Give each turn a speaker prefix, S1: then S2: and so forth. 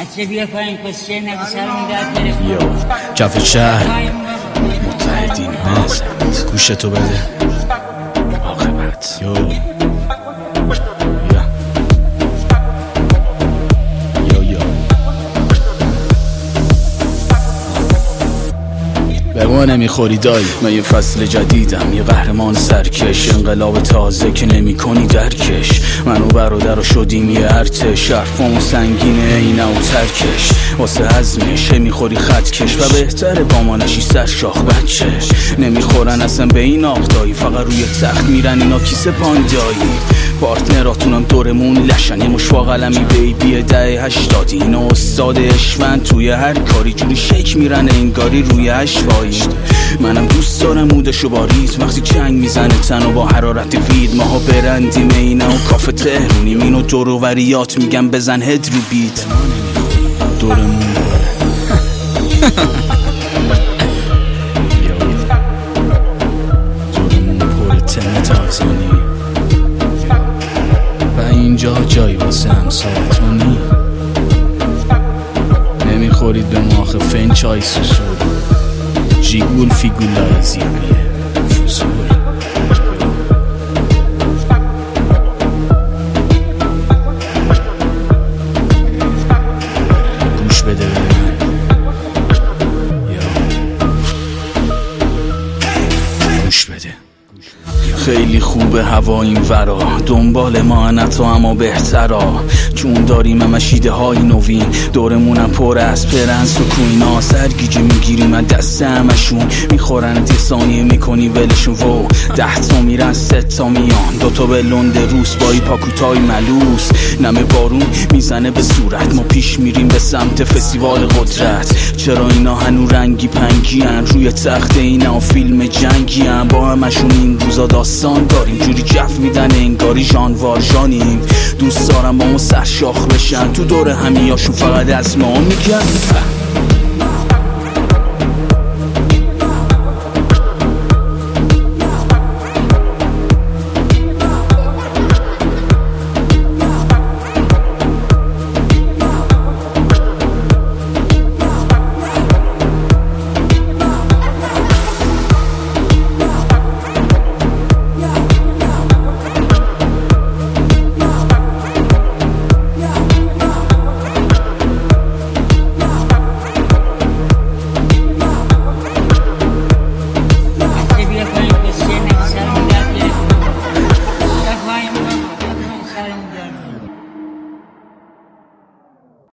S1: بچه بیا پایین کسیه نگو سرمون درد بره.
S2: یو کف شهر متحدین نزد گوشتو بده عاقبت یو به ما نمیخوری دایی، من یه فصل جدیدم، یه قهرمان سرکش، انقلاب تازه که نمی کنی درکش. من و برادر شدیم یه ارتش، حرفامو سنگینه اینه و ترکش، واسه هضمش میخوری خطکش و بهتره با ما نشی سر شاخ بچه. نمیخورن اصلا به این آقدایی، فقط روی تخت میرن اینا کیسه پاندایی. پارتنراتونم دورمون لشن، یه مشوا قلمی بیبی 10-80. اینا استاد اشون توی هر کاری، جوری شیک میرن انگاری روی اشوایی. منم دوست دارم مودشو باریز، وقتی جنگ میزنه تن و با حرارت وید. ماها برندیم اینه و کافه تهرونیم، اینو دور و وریات میگم بزن هد رو بیت. دورمون دورمون پر تن تازانی و اینجا جایی واسه همسالتونی. نمیخورید به ماخه فن چای سوسول، جیگول فیگولای زیبیه فوزول. گوش بده به من گوش بده. خیلی خوبه هوا این ورا، دنبال ما نتو اما بهترا، چون داریم مشیده های نوین. دورمونم پر از پرنس و کوینا، سرگیجه میگیریم از دست همشون. میخورن 10 ثانیه میکنی ولشون و 10 تا میرن 3 تا میان. 2 تا به لنده روس بایی پاکوتای ملوس، نمه بارون میزنه به صورت. ما پیش میریم به سمت فستیوال قدرت. چرا اینا هنو رنگی پنگی هن، روی تخت اینا فیلم جنگی هن. با همشون این روزا داستان داریم، جوری جف میدن انگاری جانوار جانیم. دوست دارم با ما سرشاخ بشن، تو دور همیاشون فقط از ما میگن.